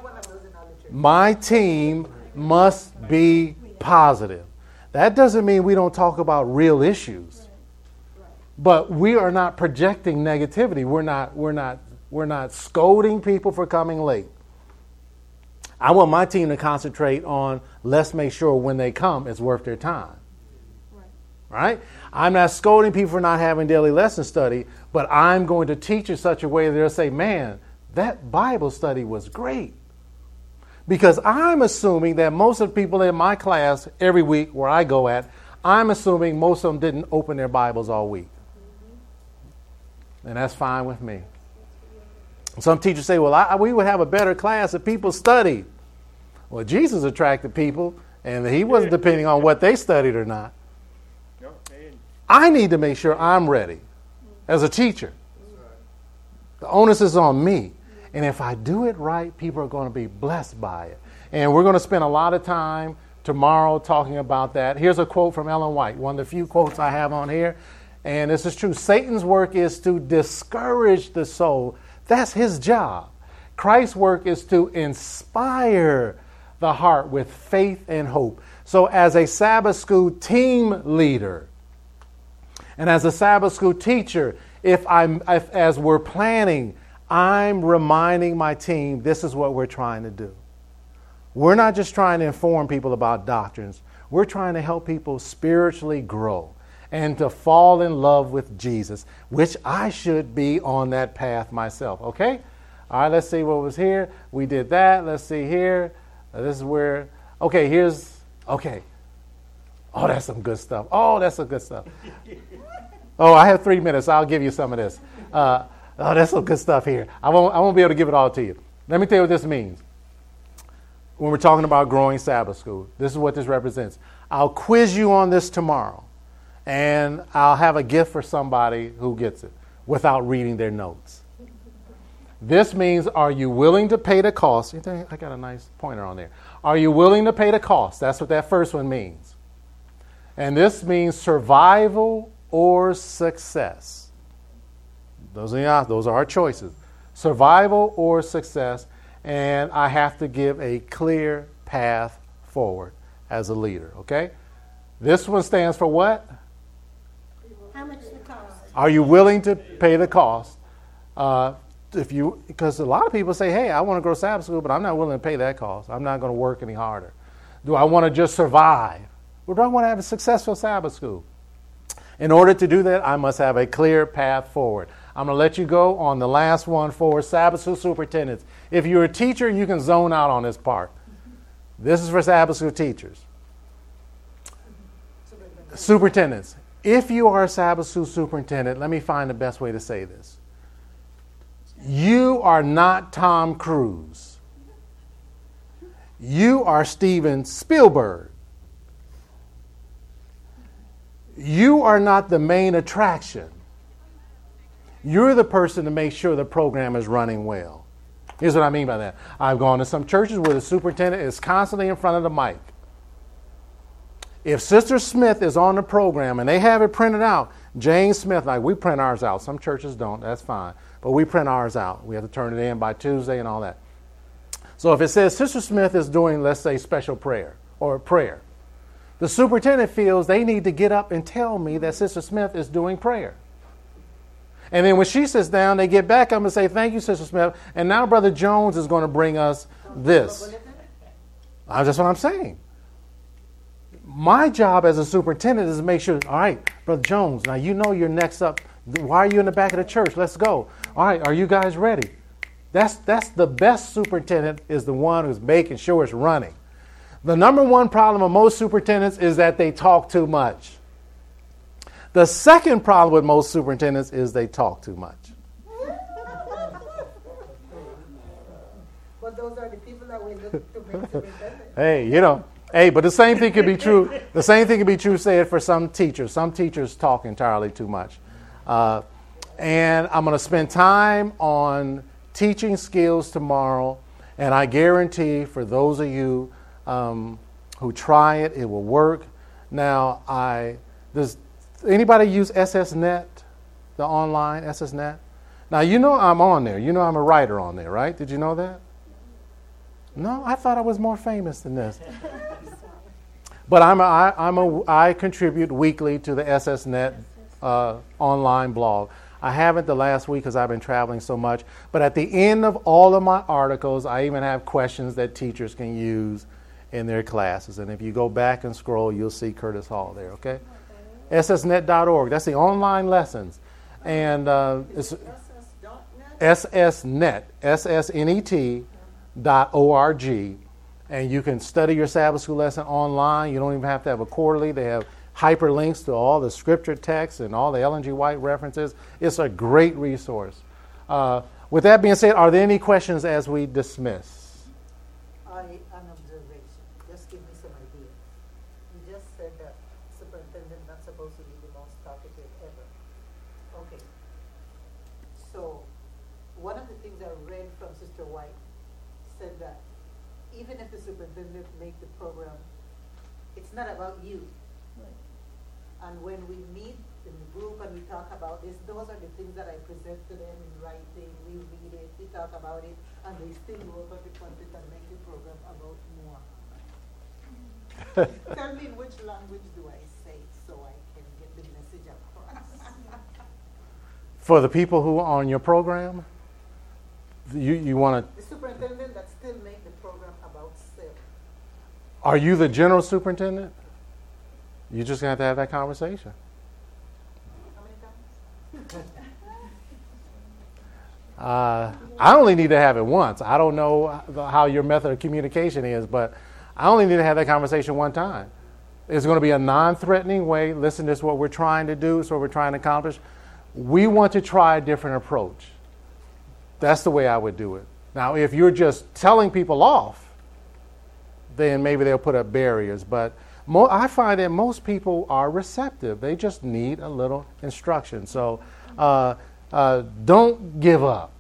must be positive. That doesn't mean we don't talk about real issues. But we are not projecting negativity. We're not scolding people for coming late. I want my team to concentrate on let's make sure when they come it's worth their time. Right? I'm not scolding people for not having daily lesson study, but I'm going to teach in such a way that they'll say, man, that Bible study was great. Because I'm assuming that most of the people in my class every week where I go at, I'm assuming most of them didn't open their Bibles all week. And that's fine with me. Some teachers say, well, we would have a better class if people studied. Well, Jesus attracted people, and he wasn't depending on what they studied or not. I need to make sure I'm ready as a teacher. The onus is on me. And if I do it right, people are going to be blessed by it. And we're going to spend a lot of time tomorrow talking about that. Here's a quote from Ellen White, one of the few quotes I have on here. And this is true. Satan's work is to discourage the soul. That's his job. Christ's work is to inspire the heart with faith and hope. So as a Sabbath school team leader, and as a Sabbath school teacher, as we're planning, I'm reminding my team this is what we're trying to do. We're not just trying to inform people about doctrines. We're trying to help people spiritually grow and to fall in love with Jesus, which I should be on that path myself. Okay? All right, let's see what was here. We did that. Let's see here. This is where, okay. Oh, that's some good stuff. Oh, I have 3 minutes. I'll give you some of this. That's some good stuff here. I won't be able to give it all to you. Let me tell you what this means. When we're talking about growing Sabbath school, this is what this represents. I'll quiz you on this tomorrow, and I'll have a gift for somebody who gets it without reading their notes. This means, are you willing to pay the cost? I got a nice pointer on there. Are you willing to pay the cost? That's what that first one means. And this means survival or success. Those are our choices. Survival or success. And I have to give a clear path forward as a leader. Okay? This one stands for what? How much the cost? Are you willing to pay the cost? Because a lot of people say, hey, I want to go to Sabbath school, but I'm not willing to pay that cost. I'm not going to work any harder. Do I want to just survive? Or do I want to have a successful Sabbath school? In order to do that, I must have a clear path forward. I'm going to let you go on the last one for Sabbath school superintendents. If you're a teacher, you can zone out on this part. This is for Sabbath school teachers. Superintendents. If you are a Sabbath school superintendent, let me find the best way to say this. You are not Tom Cruise. You are Steven Spielberg. You are not the main attraction. You're the person to make sure the program is running well. Here's what I mean by that. I've gone to some churches where the superintendent is constantly in front of the mic. If Sister Smith is on the program and they have it printed out, Jane Smith, like we print ours out. Some churches don't, that's fine. But we print ours out. We have to turn it in by Tuesday and all that. So if it says Sister Smith is doing, let's say, special prayer or prayer, the superintendent feels they need to get up and tell me that Sister Smith is doing prayer. And then when she sits down, they get back up and say, thank you, Sister Smith. And now Brother Jones is going to bring us this. That's what I'm saying. My job as a superintendent is to make sure, all right, Brother Jones, now you know you're next up. Why are you in the back of the church? Let's go. All right, are you guys ready? That's the best superintendent is the one who's making sure it's running. The number one problem of most superintendents is that they talk too much. The second problem with most superintendents is they talk too much. But those are the people that we look to make superintendent. Hey, but the same thing could be true. The same thing could be true, say it for some teachers. Some teachers talk entirely too much. And I'm going to spend time on teaching skills tomorrow. And I guarantee for those of you who try it, it will work. Now, does anybody use SSNet, the online SSNet? Now, you know I'm on there. You know I'm a writer on there, right? Did you know that? No, I thought I was more famous than this. But I contribute weekly to the SSNet online blog. I haven't the last week because I've been traveling so much. But at the end of all of my articles, I even have questions that teachers can use in their classes. And if you go back and scroll, you'll see Curtis Hall there, okay? SSNet.org. That's the online lessons. And it's SSNet, SSNet.org. And you can study your Sabbath school lesson online. You don't even have to have a quarterly. They have hyperlinks to all the scripture texts and all the Ellen G. White references. It's a great resource. With that being said, are there any questions as we dismiss? An observation. Just give me some ideas. You just said that superintendent not supposed to be the most talkative ever. Okay. So one of the things I read from Sister White said that even if the superintendent make the program, it's not about you. Right. And when we meet in the group and we talk about this, those are the things that I present to them in writing. We read it, we talk about it, and they still go over the content and make the program about more. Tell me which language do I say so I can get the message across. For the people who are on your program, you want to... The superintendent that still make the program about self. Are you the general superintendent? You're just going to have that conversation. How many times? I only need to have it once. I don't know how your method of communication is, but I only need to have that conversation one time. It's going to be a non-threatening way. Listen, this is what we're trying to do. It's what we're trying to accomplish. We want to try a different approach. That's the way I would do it. Now, if you're just telling people off, then maybe they'll put up barriers. But I find that most people are receptive. They just need a little instruction. So don't give up.